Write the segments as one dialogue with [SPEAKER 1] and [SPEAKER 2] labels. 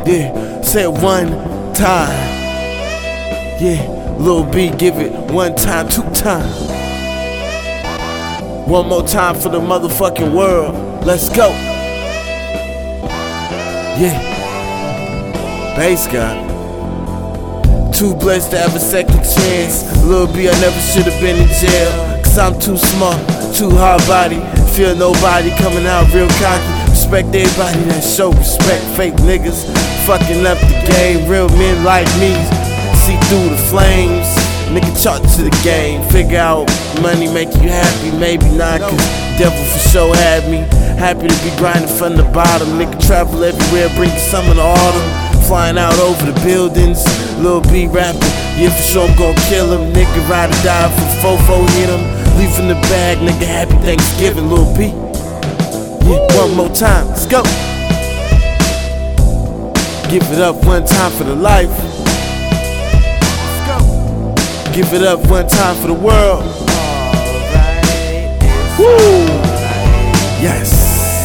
[SPEAKER 1] Yeah, say it one time. Yeah, Lil B, give it one time, two times. One more time for the motherfucking world. Let's go. Yeah, Bass God. Too blessed to have a second chance. Lil B, I never should've been in jail. Cause I'm too smart, too hard body. Feel nobody coming out real cocky. Respect everybody that show respect. Fake niggas fucking up the game. Real men like me see through the flames. Nigga talk to the game. Figure out money make you happy, maybe not. Cause devil for sure had me. Happy to be grinding from the bottom. Nigga travel everywhere, bring you some in the autumn. Flying out over the buildings, Lil B rapping. Yeah, for sure I'm gon' kill him. Nigga ride or die for fofo hit him. Leave in the bag, nigga, happy Thanksgiving, Lil B. Yeah, one more time, let's go. Give it up one time for the life. Let's go. Give it up one time for the world. Woo! Yes.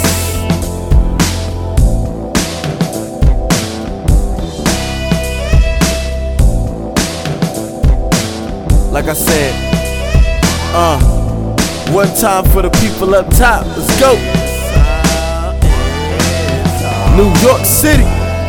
[SPEAKER 1] Like I said, one time for the people up top. Let's go. New York City.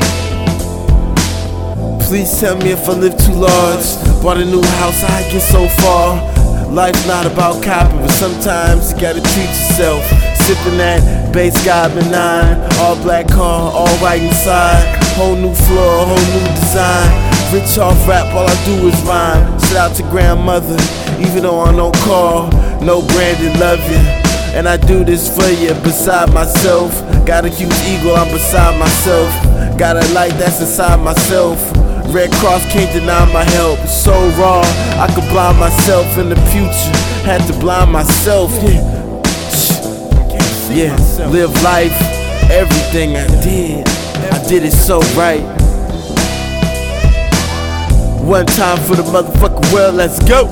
[SPEAKER 1] Please tell me if I live too large. Bought a new house, I get so far. Life's not about copying, but sometimes you gotta treat yourself. Sipping that Bass God benign. All black car, all white inside. Whole new floor, whole new design. Rich off rap, all I do is rhyme. Shout out to grandmother, even though I don't call. No Brandon, love you. And I do this for you, beside myself. Got a huge ego, I'm beside myself. Got a light that's inside myself. Red Cross can't deny my help. It's so raw, I could blind myself in the future. Had to blind myself, yeah. Live life, everything I did it so right. One time for the motherfucking world, let's go.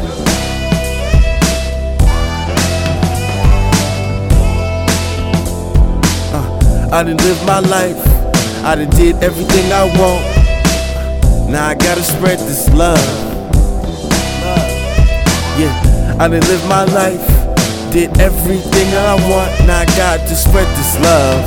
[SPEAKER 1] I done lived my life, I done did everything I want. Now I gotta spread this love. Yeah, I done lived my life, did everything I want. Now I got to spread this love.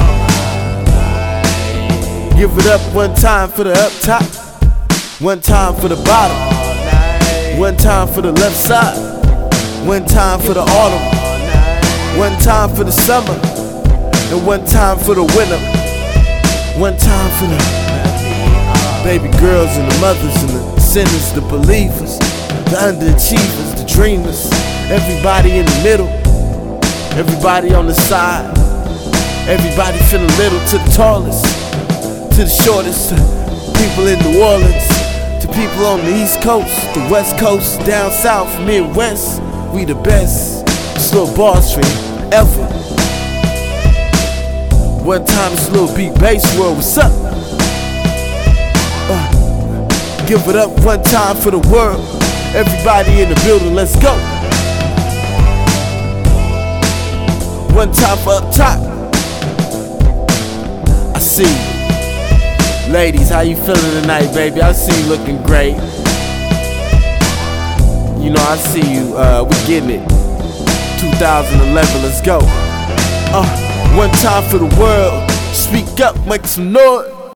[SPEAKER 1] Give it up one time for the up top. One time for the bottom. One time for the left side. One time for the autumn. One time for the summer. And one time for the winter. One time for the baby girls and the mothers and the sinners, the believers, the underachievers, the dreamers. Everybody in the middle. Everybody on the side. Everybody feeling little, to the tallest, to the shortest. People in New Orleans, to people on the East Coast, the West Coast, down South, Midwest. We the best. It's Lil Boss fan ever. One time it's Lil B Bass World, what's up? Give it up one time for the world. Everybody in the building, let's go. One time for up top. I see you. Ladies, how you feeling tonight, baby? I see you looking great. You know, I see you, we getting it. 2011, let's go. One time for the world. Speak up, make some noise.